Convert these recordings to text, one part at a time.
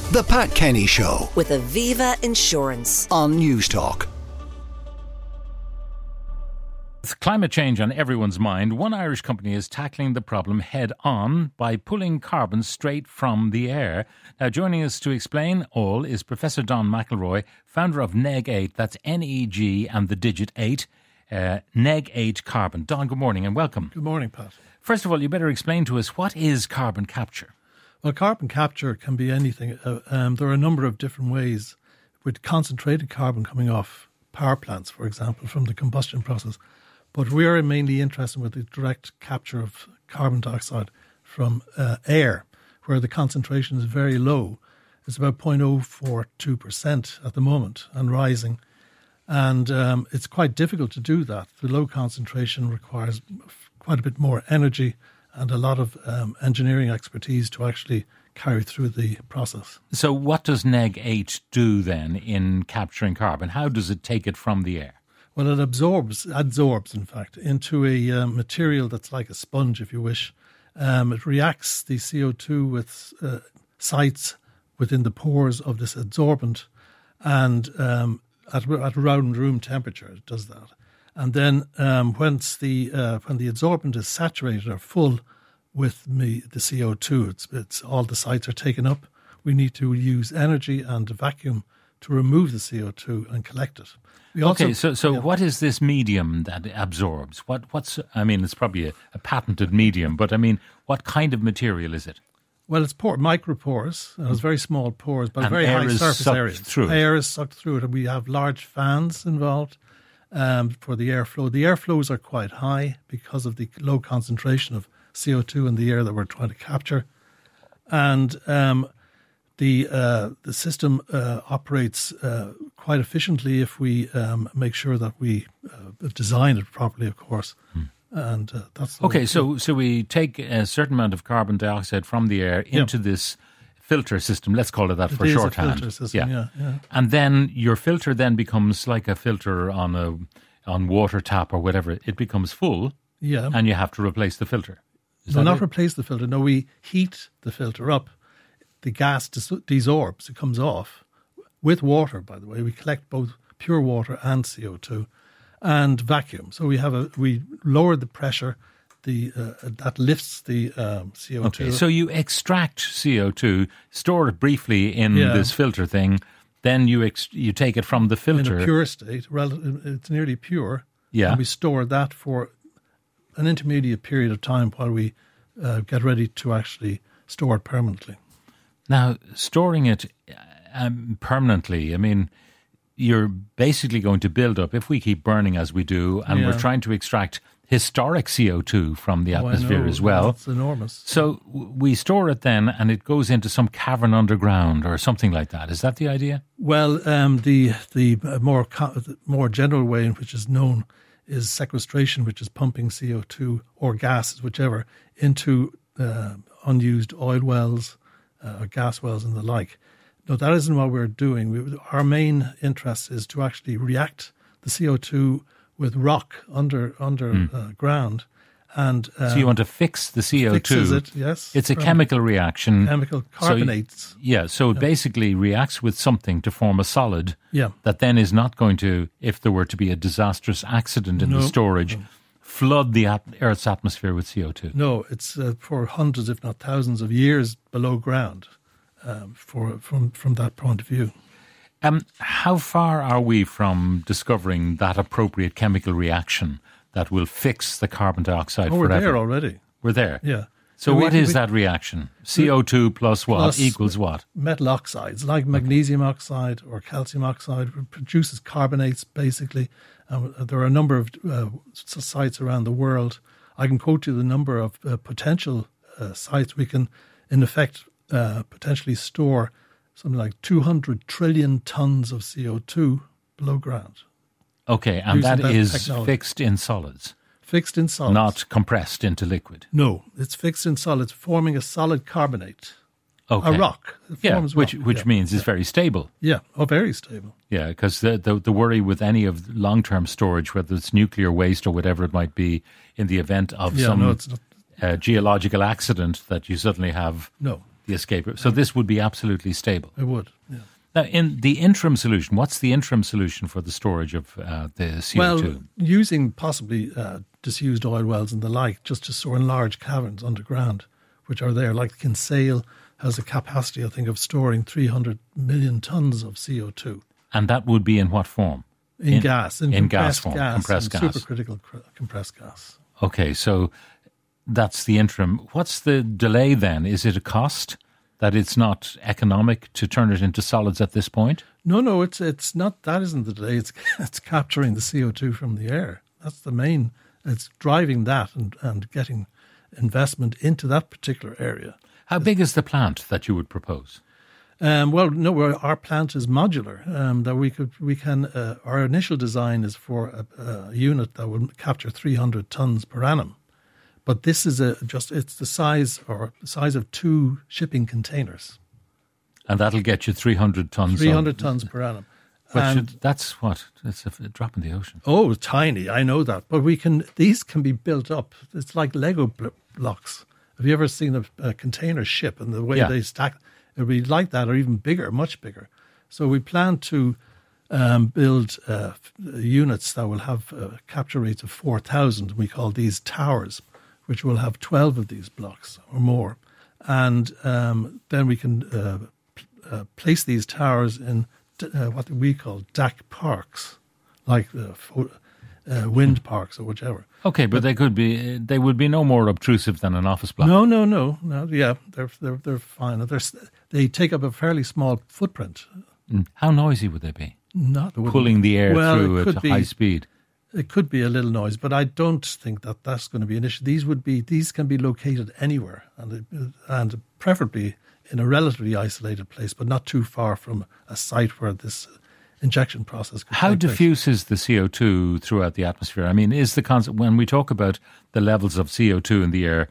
The Pat Kenny Show with Aviva Insurance on Newstalk. With climate change on everyone's mind, one Irish company is tackling the problem head on by pulling carbon straight from the air. Now, joining us to explain all is Professor Don McElroy, founder of Neg8, that's N-E-G and the digit 8, Neg8 Carbon. Don, good morning and welcome. Good morning, Pat. First of all, you better explain to us, what is carbon capture? Well, carbon capture can be anything. There are a number of different ways, with concentrated carbon coming off power plants, for example, from the combustion process. But we are mainly interested with the direct capture of carbon dioxide from air, where the concentration is very low. It's about 0.042% at the moment and rising. And it's quite difficult to do that. The low concentration requires quite a bit more energy and a lot of engineering expertise to actually carry through the process. So what does Neg8 do then in capturing carbon? How does it take it from the air? Well, it adsorbs in fact, into a material that's like a sponge, if you wish. It reacts the CO2 with sites within the pores of this adsorbent, and at around room temperature it does that. And then when the adsorbent is saturated or full with the CO2, it's all the sites are taken up. We need to use energy and a vacuum to remove the CO2 and collect it. What is this medium that absorbs? It's probably a patented medium, but what kind of material is it? Well, it's micropores. It's very small pores, but very high surface area. Air is sucked through it, and we have large fans involved for the airflow. The airflows are quite high because of the low concentration of CO2 in the air that we're trying to capture, and the system operates quite efficiently if we make sure that we design it properly, of course. And that's okay. So we take a certain amount of carbon dioxide from the air into this filter system. Let's call it that for shorthand. Filter system, yeah. And then your filter then becomes like a filter on water tap or whatever. It becomes full. Yeah. And you have to replace the filter. Not replace the filter. No, we heat the filter up. The gas desorbs. It comes off with water, by the way. We collect both pure water and CO2 and vacuum. So we lower the pressure. That lifts the CO2. Okay, so you extract CO2, store it briefly in this filter thing, then you take it from the filter. In a pure state, it's nearly pure. Yeah. And we store that for an intermediate period of time while we get ready to actually store it permanently. Now, storing it permanently, you're basically going to build up, if we keep burning as we do, and we're trying to extract historic CO2 from the atmosphere as well. It's enormous. So we store it then, and it goes into some cavern underground or something like that. Is that the idea? Well, the more general way in which is known is sequestration, which is pumping CO2 or gases, whichever, into unused oil wells or gas wells and the like. No, that isn't what we're doing. Our main interest is to actually react the CO2 with rock underground. And so you want to fix the CO2. Fixes it, yes. It's a chemical reaction. Chemical carbonates. So it basically reacts with something to form a solid that then is not going to, if there were to be a disastrous accident in the storage, flood the Earth's atmosphere with CO2. No, it's for hundreds, if not thousands of years below ground from that point of view. How far are we from discovering that appropriate chemical reaction that will fix the carbon dioxide forever? We're there already. We're there? Yeah. So what is that reaction? CO2 plus what equals what? Metal oxides, like magnesium oxide or calcium oxide, produces carbonates, basically. There are a number of sites around the world. I can quote you the number of potential sites. We can, in effect, potentially store something like 200 trillion tons of CO2 below ground. Okay, and that is technology. Fixed in solids? Fixed in solids. Not compressed into liquid? No, it's fixed in solids, forming a solid carbonate. Okay. A rock. Which means it's very stable. Yeah, very stable. Yeah, because the worry with any of long-term storage, whether it's nuclear waste or whatever it might be, in the event of geological accident, that you suddenly have the escape. So this would be absolutely stable. It would, yeah. Now, in the interim solution, what's the interim solution for the storage of the CO2? Well, using possibly disused oil wells and the like, just to store in large caverns underground, which are there. Like Kinsale has a capacity, I think, of storing 300 million tons of CO2. And that would be in what form? In gas. In gas compressed form, gas. compressed gas. Supercritical compressed gas. Okay, so that's the interim. What's the delay then? Is it a cost that it's not economic to turn it into solids at this point? No, it's not. That isn't the delay. It's capturing the CO2 from the air. That's the main. It's driving that and getting investment into that particular area. How big is the plant that you would propose? Well, no, our plant is modular. That we can. Our initial design is for a unit that will capture 300 tons per annum. But this is it's the size of 2 shipping containers. And that'll get you 300 tons. 300 tons per annum. That's what? It's a drop in the ocean. Oh, tiny. I know that. But these can be built up. It's like Lego blocks. Have you ever seen a container ship and the way they stack? It would be like that or even bigger, much bigger. So we plan to build units that will have capture rates of 4,000. We call these towers, which will have 12 of these blocks or more. And then we can place these towers in what we call DAC parks, like wind parks or whichever. Okay, but they would be no more obtrusive than an office block. No. Yeah, they're fine. They take up a fairly small footprint. How noisy would they be? Pulling the air through at high speed. It could be a little noise, but I don't think that's going to be an issue. These can be located anywhere, and preferably in a relatively isolated place, but not too far from a site where this injection process could How take place. diffuse is the CO2 throughout the atmosphere? I mean, is the concept, when we talk about the levels of CO2 in the air,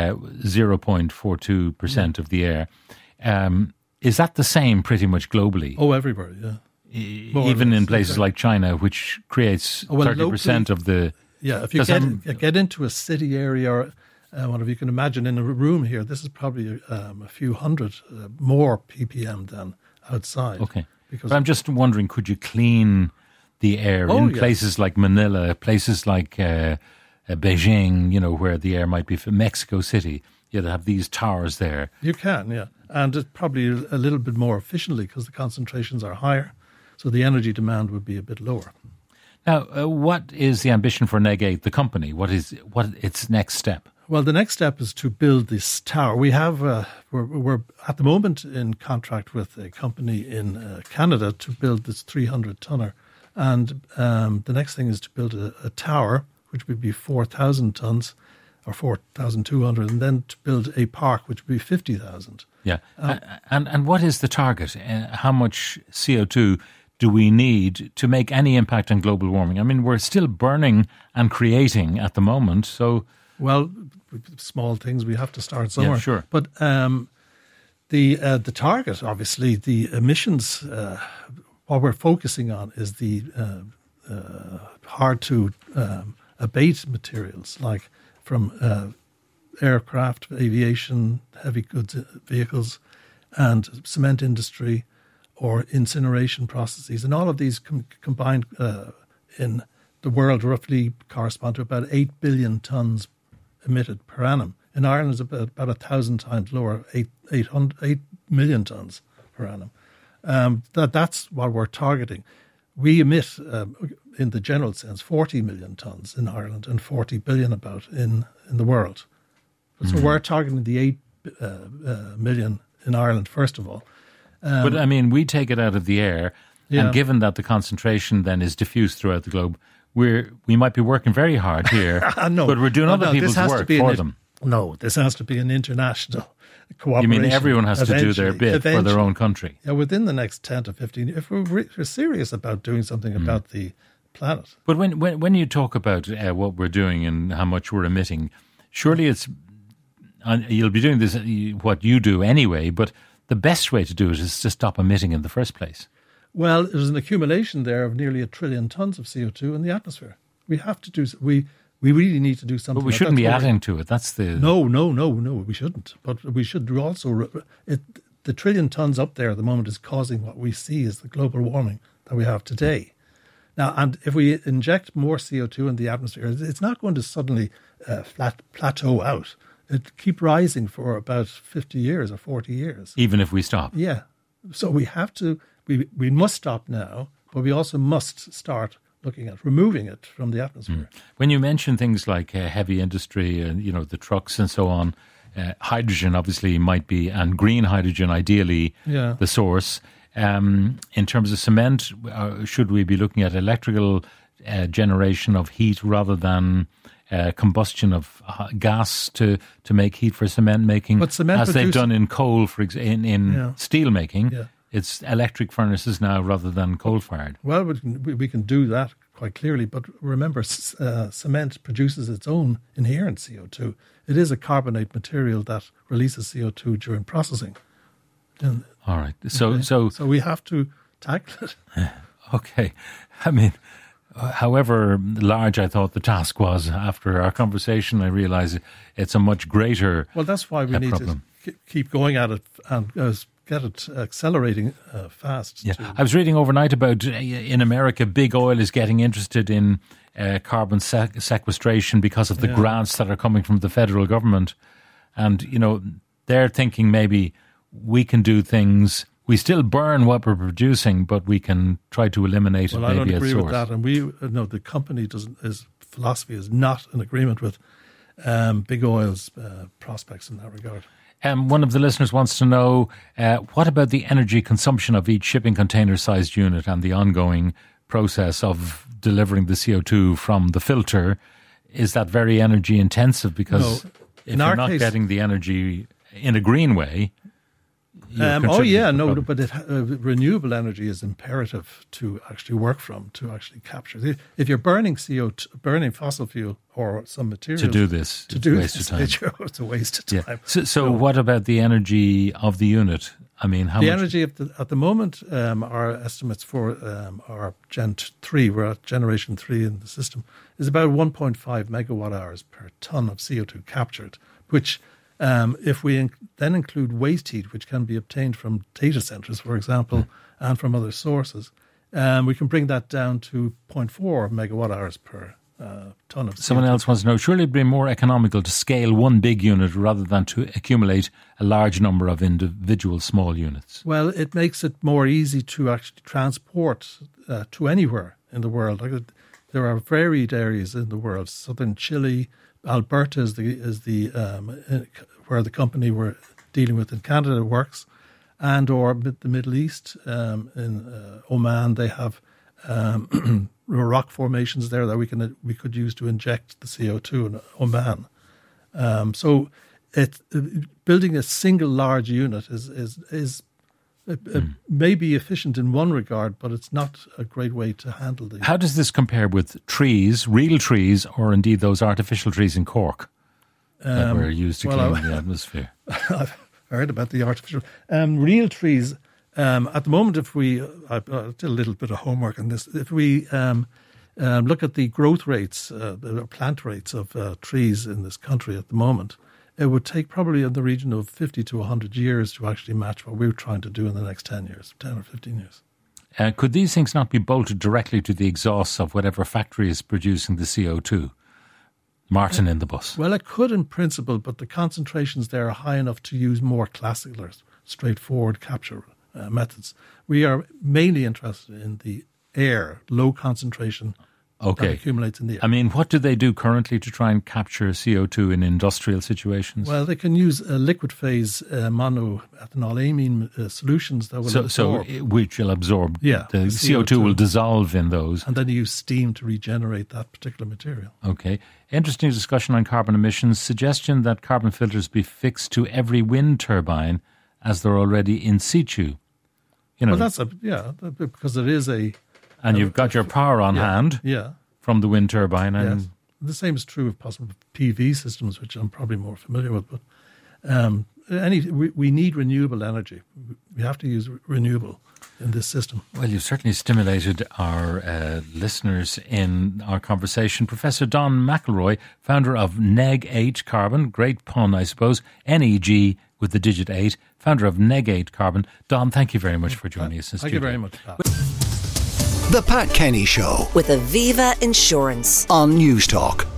0.42% of the air, is that the same pretty much globally? Oh, everywhere, yeah. Even in places like China, which creates 30% of the... Yeah, if you get into a city area, or what if you can imagine in a room here, this is probably a few hundred more ppm than outside. Okay. But I'm just wondering, could you clean the air places like Manila, places like Beijing, where the air might be from Mexico City? You'd have these towers there. You can, yeah. And it's probably a little bit more efficiently because the concentrations are higher. So the energy demand would be a bit lower. Now, what is the ambition for Neg8, the company? What its next step? Well, the next step is to build this tower. We have we're at the moment in contract with a company in Canada to build this 300-tonner, and the next thing is to build a tower which would be 4,000 tons or 4,200, and then to build a park which would be 50,000. Yeah, and what is the target? How much CO2 do we need to make any impact on global warming? I mean, we're still burning and creating at the moment, so... Well, small things, we have to start somewhere. Yeah, sure. But the target, obviously, the emissions, what we're focusing on is the hard-to-abate materials, like from aircraft, aviation, heavy goods vehicles, and cement industry, or incineration processes. And all of these combined in the world roughly correspond to about 8 billion tons emitted per annum. In Ireland, it's about 1,000 times lower, 8 million tons per annum. That's what we're targeting. We emit, in the general sense, 40 million tons in Ireland and 40 billion about in the world. So we're targeting the 8 million in Ireland, first of all. But, I mean, we take it out of the air, and given that the concentration then is diffused throughout the globe, we might be working very hard here, but we're doing other people's work for them. No, this has to be an international cooperation. You mean everyone has to do their bit for their own country? Yeah, within the next 10 to 15 if we're serious about doing something about the planet. But when you talk about what we're doing and how much we're emitting, surely you'll be doing this, what you do anyway, but the best way to do it is to stop emitting in the first place. Well, there's an accumulation there of nearly 1 trillion tons of CO2 in the atmosphere. We have to do. we really need to do something. But we shouldn't be adding to it. That's the... No, we shouldn't. But we should also... The trillion tons up there at the moment is causing what we see as the global warming that we have today. Now, and if we inject more CO2 in the atmosphere, it's not going to suddenly plateau out. It keep rising for about 50 years or 40 years. Even if we stop? Yeah. So we have to... We must stop now, but we also must start looking at removing it from the atmosphere. When you mention things like heavy industry and, the trucks and so on, hydrogen obviously might be, and green hydrogen ideally, the source. In terms of cement, should we be looking at electrical generation of heat rather than combustion of gas to make heat for cement making, they've done in coal, for example, in steel making? Yeah. It's electric furnaces now rather than coal-fired. Well, we can do that quite clearly, but remember, cement produces its own inherent CO2. It is a carbonate material that releases CO2 during processing. All right. So we have to tackle it. Okay. I mean, however large I thought the task was after our conversation, I realise it's a much greater Well, that's why we need problem. To keep going at it and get it accelerating fast. Yeah. I was reading overnight about in America, big oil is getting interested in carbon sequestration because of the grants that are coming from the federal government. And, they're thinking maybe we can do things. We still burn what we're producing, but we can try to eliminate it maybe at source. Well, I don't agree with that. And the company his philosophy is not in agreement with big oil's prospects in that regard. One of the listeners wants to know, what about the energy consumption of each shipping container-sized unit and the ongoing process of delivering the CO2 from the filter? Is that very energy intensive? Because if you're not getting the energy in a green way... but renewable energy is imperative to actually work from, to actually capture. If you're burning CO2, burning fossil fuel or some materials... To do this, it's a waste of time. Yeah. So what about the energy of the unit? I mean, how much? Energy at the moment, our estimates for our Gen 3, we're at Generation 3 in the system, is about 1.5 megawatt hours per ton of CO2 captured, which... if we then include waste heat, which can be obtained from data centres, for example, and from other sources, we can bring that down to 0.4 megawatt hours per ton of CO2. Someone else wants to know, surely it would be more economical to scale one big unit rather than to accumulate a large number of individual small units? Well, it makes it more easy to actually transport to anywhere in the world. There are varied areas in the world, southern Chile, Alberta is where the company we're dealing with in Canada works, and or the Middle East. In Oman, they have rock formations there that we could use to inject the CO2 in Oman. So building a single large unit is may be efficient in one regard, but it's not a great way to handle the... How does this compare with trees, real trees, or indeed those artificial trees in Cork that were used to clean the atmosphere? I've heard about the artificial... real trees, at the moment, if we... I did a little bit of homework on this. If we look at the growth rates, the plant rates of trees in this country at the moment, it would take probably in the region of 50 to 100 years to actually match what we're trying to do in the next 10 years, 10 or 15 years. Could these things not be bolted directly to the exhausts of whatever factory is producing the CO2? Martin in the bus. Well, it could in principle, but the concentrations there are high enough to use more classic or straightforward capture methods. We are mainly interested in the air, low concentration that accumulates in the air. I mean, what do they do currently to try and capture CO2 in industrial situations? Well, they can use liquid phase monoethanolamine solutions that will absorb. Which will absorb. Yeah, the CO2 will dissolve in those. And then you use steam to regenerate that particular material. Okay. Interesting discussion on carbon emissions. Suggestion that carbon filters be fixed to every wind turbine as they're already in situ. Well, because it is a... And you've got your power on hand from the wind turbine. And the same is true of possible PV systems, which I'm probably more familiar with. But we need renewable energy. We have to use renewable in this system. Well, you've certainly stimulated our listeners in our conversation. Professor Don McElroy, founder of Neg8 Carbon, great pun, I suppose, NEG with the digit 8, founder of Neg8 Carbon. Don, thank you very much for joining us in Thank studio. you very much, Pat. The Pat Kenny Show With Aviva Insurance. on News Talk.